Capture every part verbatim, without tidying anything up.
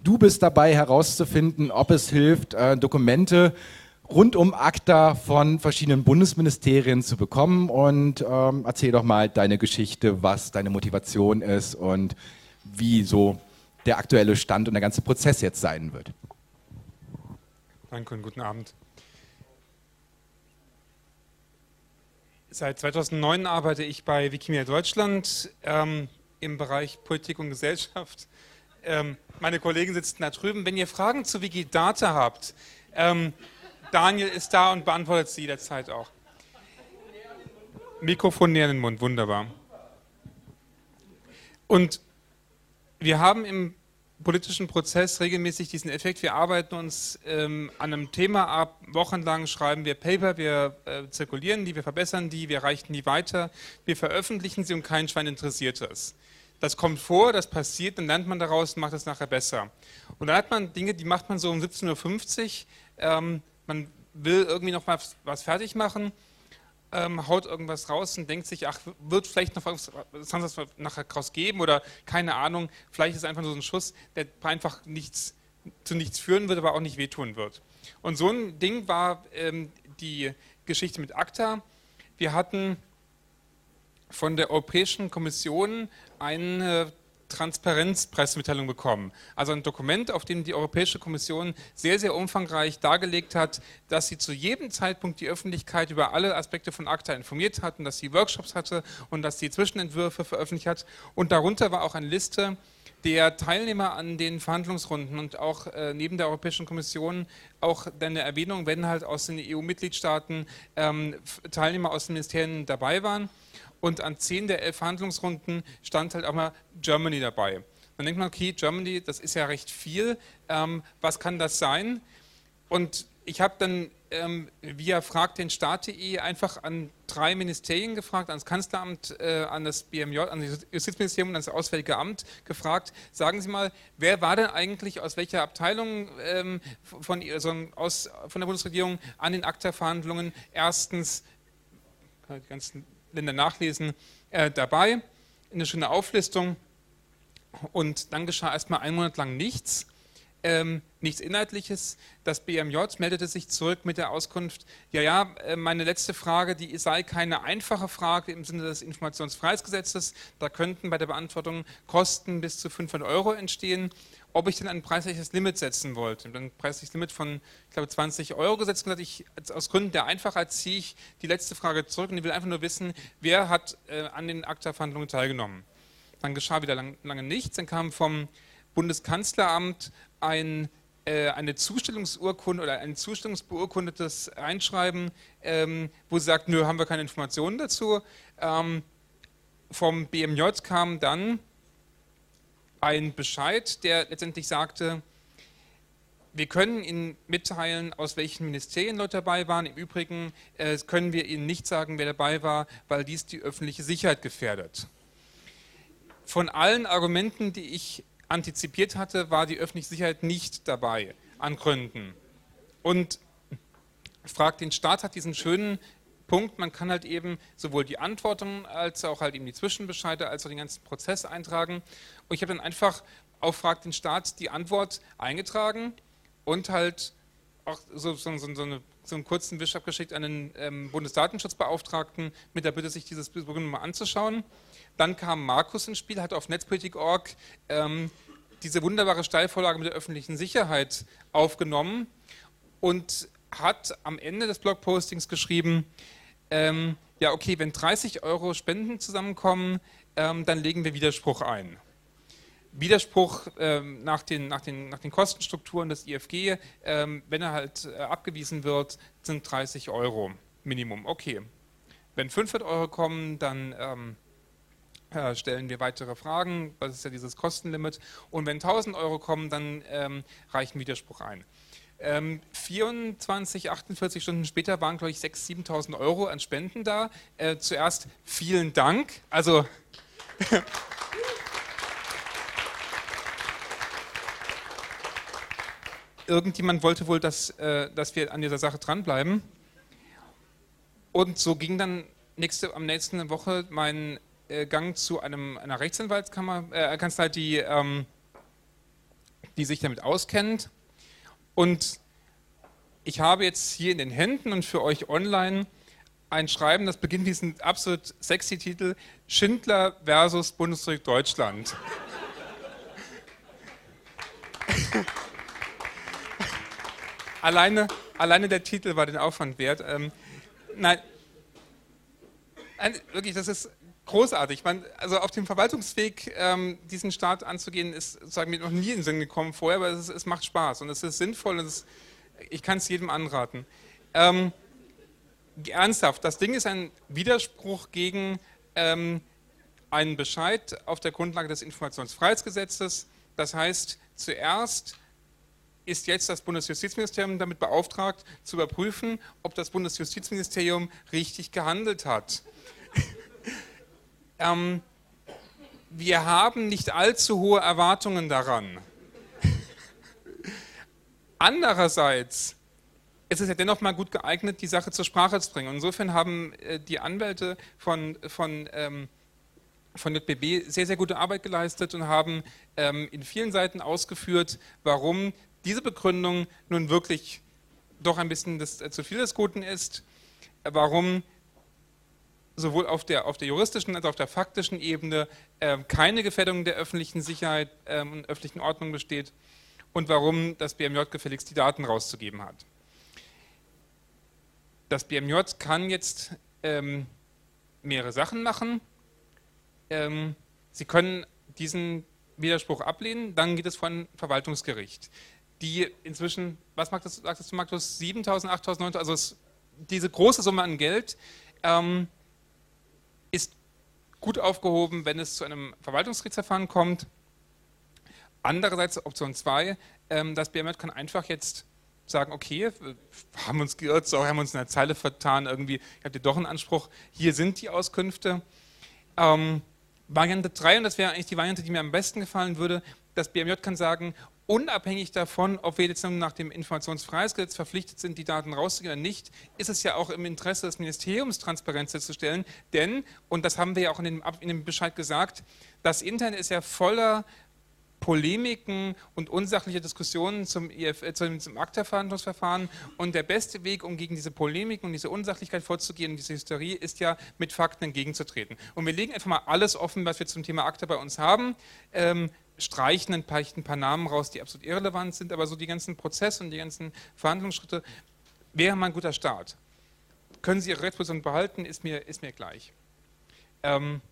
Du bist dabei herauszufinden, ob es hilft, äh, Dokumente rund um ACTA von verschiedenen Bundesministerien zu bekommen. Und ähm, erzähl doch mal deine Geschichte, was deine Motivation ist und wie so der aktuelle Stand und der ganze Prozess jetzt sein wird. Danke und guten Abend. Seit zweitausendneun arbeite ich bei Wikimedia Deutschland ähm, im Bereich Politik und Gesellschaft. Ähm, meine Kollegen sitzen da drüben. Wenn ihr Fragen zu Wikidata habt, ähm, Daniel ist da und beantwortet sie jederzeit auch. Mikrofon näher in den Mund, wunderbar. Und wir haben im politischen Prozess regelmäßig diesen Effekt, wir arbeiten uns ähm, an einem Thema ab, wochenlang schreiben wir Paper, wir äh, zirkulieren die, wir verbessern die, wir reichen die weiter, wir veröffentlichen sie und kein Schwein interessiert es. Das kommt vor, das passiert, dann lernt man daraus und macht es nachher besser. Und dann hat man Dinge, die macht man so um siebzehn Uhr fünfzig, ähm, man will irgendwie noch mal was fertig machen, ähm, haut irgendwas raus und denkt sich, ach, wird vielleicht noch was, was nachher draus geben oder keine Ahnung, vielleicht ist es einfach nur so ein Schuss, der einfach nichts, zu nichts führen wird, aber auch nicht wehtun wird. Und so ein Ding war ähm, die Geschichte mit ACTA. Wir hatten von der Europäischen Kommission eine Transparenzpressemitteilung bekommen. Also ein Dokument, auf dem die Europäische Kommission sehr, sehr umfangreich dargelegt hat, dass sie zu jedem Zeitpunkt die Öffentlichkeit über alle Aspekte von ACTA informiert hat und dass sie Workshops hatte und dass sie Zwischenentwürfe veröffentlicht hat. Und darunter war auch eine Liste der Teilnehmer an den Verhandlungsrunden und auch äh, neben der Europäischen Kommission auch eine Erwähnung, wenn halt aus den E U-Mitgliedstaaten ähm, Teilnehmer aus den Ministerien dabei waren. Und an zehn der elf Verhandlungsrunden stand halt auch mal Germany dabei. Dann denkt man, okay, Germany, das ist ja recht viel, ähm, was kann das sein? Und ich habe dann ähm, via Frag den Staat punkt de einfach an drei Ministerien gefragt, ans Kanzleramt, äh, an das B M J, an das Justizministerium und an das Auswärtige Amt gefragt, sagen Sie mal, wer war denn eigentlich aus welcher Abteilung ähm, von, also aus, von der Bundesregierung an den ACTA-Verhandlungen erstens, die ganzen Länder nachlesen, äh, dabei, eine schöne Auflistung und dann geschah erstmal einen Monat lang nichts, ähm, nichts Inhaltliches. Das B M J meldete sich zurück mit der Auskunft, ja, ja, meine letzte Frage, die sei keine einfache Frage im Sinne des Informationsfreiheitsgesetzes, da könnten bei der Beantwortung Kosten bis zu fünfhundert Euro entstehen, ob ich denn ein preisliches Limit setzen wollte. Und ein preisliches Limit von, ich glaube, zwanzig Euro gesetzt und gesagt, ich, aus Gründen der Einfachheit ziehe ich die letzte Frage zurück und ich will einfach nur wissen, wer hat äh, an den ACTA-Verhandlungen teilgenommen. Dann geschah wieder lang, lange nichts, dann kam vom Bundeskanzleramt ein, äh, eine Zustellungsurkunde oder ein zustellungsbeurkundetes Einschreiben, ähm, wo sie sagt, nö, haben wir keine Informationen dazu. Ähm, vom B M J kam dann ein Bescheid, der letztendlich sagte, wir können Ihnen mitteilen, aus welchen Ministerien Leute dabei waren. Im Übrigen äh, können wir Ihnen nicht sagen, wer dabei war, weil dies die öffentliche Sicherheit gefährdet. Von allen Argumenten, die ich antizipiert hatte, war die öffentliche Sicherheit nicht dabei, an Gründen. Und Frag den Staat hat diesen schönen Punkt, man kann halt eben sowohl die Antworten als auch halt eben die Zwischenbescheide als auch den ganzen Prozess eintragen. Und ich habe dann einfach auf Frag den Staat die Antwort eingetragen und halt auch so, so, so, so, eine, so einen kurzen Wisch abgeschickt an den ähm, Bundesdatenschutzbeauftragten mit der Bitte, sich dieses Programm mal anzuschauen. Dann kam Markus ins Spiel, hat auf netzpolitik punkt org ähm, diese wunderbare Steilvorlage mit der öffentlichen Sicherheit aufgenommen und hat am Ende des Blogpostings geschrieben, ähm, ja okay, wenn dreißig Euro Spenden zusammenkommen, ähm, dann legen wir Widerspruch ein. Widerspruch ähm, nach, den, nach, den, nach den Kostenstrukturen des I F G, ähm, wenn er halt äh, abgewiesen wird, sind dreißig Euro Minimum. Okay, wenn fünfhundert Euro kommen, dann ähm, äh, stellen wir weitere Fragen, das ist ja dieses Kostenlimit. Und wenn tausend Euro kommen, dann ähm, reichen Widerspruch ein. Ähm, vierundzwanzig, achtundvierzig Stunden später waren, glaube ich, sechstausend, siebentausend Euro an Spenden da. Äh, zuerst vielen Dank. Also irgendjemand wollte wohl, dass, äh, dass wir an dieser Sache dranbleiben. Und so ging dann nächste, am nächsten Woche mein äh, Gang zu einem, einer Rechtsanwaltskammer, äh, Kanzlei, die ähm, die sich damit auskennt. Und ich habe jetzt hier in den Händen und für euch online ein Schreiben, das beginnt mit diesem absolut sexy Titel: Schindler versus Bundesrepublik Deutschland. alleine, alleine der Titel war den Aufwand wert. Ähm, nein, wirklich, das ist großartig. Man, also auf dem Verwaltungsweg ähm, diesen Staat anzugehen, ist sozusagen mir noch nie in den Sinn gekommen vorher, aber es, ist, es macht Spaß und es ist sinnvoll und es ist, ich kann es jedem anraten. Ähm, ernsthaft, das Ding ist ein Widerspruch gegen ähm, einen Bescheid auf der Grundlage des Informationsfreiheitsgesetzes. Das heißt, zuerst ist jetzt das Bundesjustizministerium damit beauftragt, zu überprüfen, ob das Bundesjustizministerium richtig gehandelt hat. ähm, wir haben nicht allzu hohe Erwartungen daran. Andererseits ist es ja dennoch mal gut geeignet, die Sache zur Sprache zu bringen. Insofern haben äh, die Anwälte von, von, ähm, von J B B sehr, sehr gute Arbeit geleistet und haben ähm, in vielen Seiten ausgeführt, warum diese Begründung nun wirklich doch ein bisschen das, äh, zu viel des Guten ist, äh, warum sowohl auf der, auf der juristischen als auch auf der faktischen Ebene äh, keine Gefährdung der öffentlichen Sicherheit äh, und öffentlichen Ordnung besteht und warum das B M J gefälligst die Daten rauszugeben hat. Das B M J kann jetzt ähm, mehrere Sachen machen. Ähm, Sie können diesen Widerspruch ablehnen, dann geht es vor ein Verwaltungsgericht. Die inzwischen, was sagt das, sagt das zu Markus, siebentausend, achttausend, neuntausend, also es, diese große Summe an Geld ähm, ist gut aufgehoben, wenn es zu einem Verwaltungsgerichtsverfahren kommt. Andererseits Option zwei, ähm, das B M J kann einfach jetzt sagen, okay, wir haben uns geirrt, so, haben uns in der Zeile vertan, irgendwie habt ihr doch einen Anspruch, hier sind die Auskünfte. Ähm, Variante drei, und das wäre eigentlich die Variante, die mir am besten gefallen würde, das B M J kann sagen, unabhängig davon, ob wir jetzt nach dem Informationsfreiheitsgesetz verpflichtet sind, die Daten rauszugeben oder nicht, ist es ja auch im Interesse des Ministeriums, Transparenz herzustellen, denn, und das haben wir ja auch in dem, in dem Bescheid gesagt, das Internet ist ja voller Polemiken und unsachliche Diskussionen zum, I F, äh, zum, zum ACTA-Verhandlungsverfahren, und der beste Weg, um gegen diese Polemiken und diese Unsachlichkeit vorzugehen, diese Hysterie, ist ja, mit Fakten entgegenzutreten. Und wir legen einfach mal alles offen, was wir zum Thema ACTA bei uns haben, ähm, streichen ein paar, ein paar Namen raus, die absolut irrelevant sind, aber so die ganzen Prozesse und die ganzen Verhandlungsschritte wäre mal ein guter Start. Können Sie Ihre Rechtsposition behalten, ist mir, ist mir gleich. Ähm,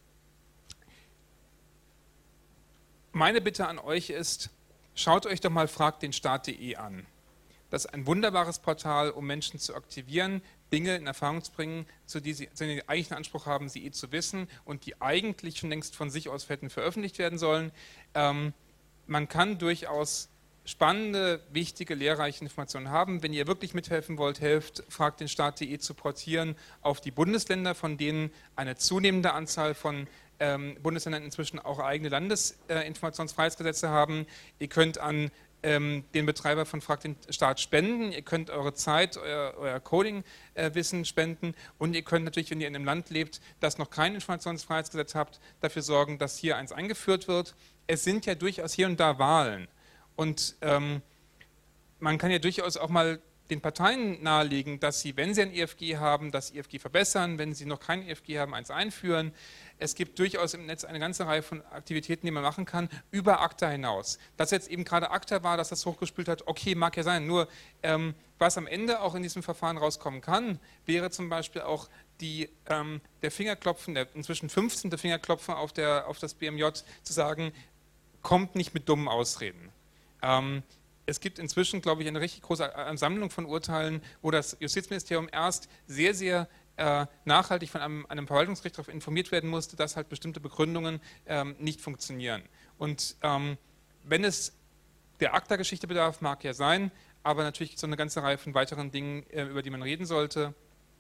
Meine Bitte an euch ist, schaut euch doch mal fragt den Staat punkt de an. Das ist ein wunderbares Portal, um Menschen zu aktivieren, Dinge in Erfahrung zu bringen, zu denen sie, zu denen sie eigentlich einen Anspruch haben, sie eh zu wissen und die eigentlich schon längst von sich aus hätten veröffentlicht werden sollen. Ähm, man kann durchaus spannende, wichtige, lehrreiche Informationen haben. Wenn ihr wirklich mithelfen wollt, helft, fragt den Staat punkt de zu portieren auf die Bundesländer, von denen eine zunehmende Anzahl von ähm, Bundesländern inzwischen auch eigene Landesinformationsfreiheitsgesetze äh, haben. Ihr könnt an ähm, den Betreiber von Fragt den Staat spenden, ihr könnt eure Zeit, euer, euer Coding-Wissen äh, spenden, und ihr könnt natürlich, wenn ihr in einem Land lebt, das noch kein Informationsfreiheitsgesetz habt, dafür sorgen, dass hier eins eingeführt wird. Es sind ja durchaus hier und da Wahlen. Und ähm, man kann ja durchaus auch mal den Parteien nahelegen, dass sie, wenn sie ein E F G haben, das E F G verbessern, wenn sie noch kein E F G haben, eins einführen. Es gibt durchaus im Netz eine ganze Reihe von Aktivitäten, die man machen kann, über ACTA hinaus. Dass jetzt eben gerade ACTA war, dass das hochgespült hat, okay, mag ja sein, nur ähm, was am Ende auch in diesem Verfahren rauskommen kann, wäre zum Beispiel auch die, ähm, der Fingerklopfen, der inzwischen fünfzehnte Fingerklopfen auf, der, auf das B M J, zu sagen, kommt nicht mit dummen Ausreden. Ähm, es gibt inzwischen, glaube ich, eine richtig große Sammlung von Urteilen, wo das Justizministerium erst sehr, sehr äh, nachhaltig von einem, einem Verwaltungsgericht darauf informiert werden musste, dass halt bestimmte Begründungen ähm, nicht funktionieren. Und ähm, wenn es der ACTA-Geschichte bedarf, mag ja sein, aber natürlich gibt es so eine ganze Reihe von weiteren Dingen, äh, über die man reden sollte.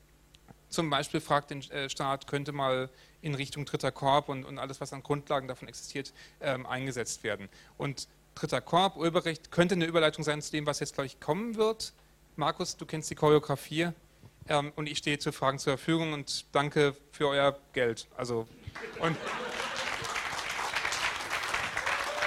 Zum Beispiel fragt den äh, Staat, könnte mal in Richtung dritter Korb und, und alles, was an Grundlagen davon existiert, ähm, eingesetzt werden. Und dritter Korb, Urheberrecht, könnte eine Überleitung sein zu dem, was jetzt, glaube ich, kommen wird. Markus, du kennst die Choreografie, ähm, und ich stehe zu Fragen zur Verfügung und danke für euer Geld. Also, und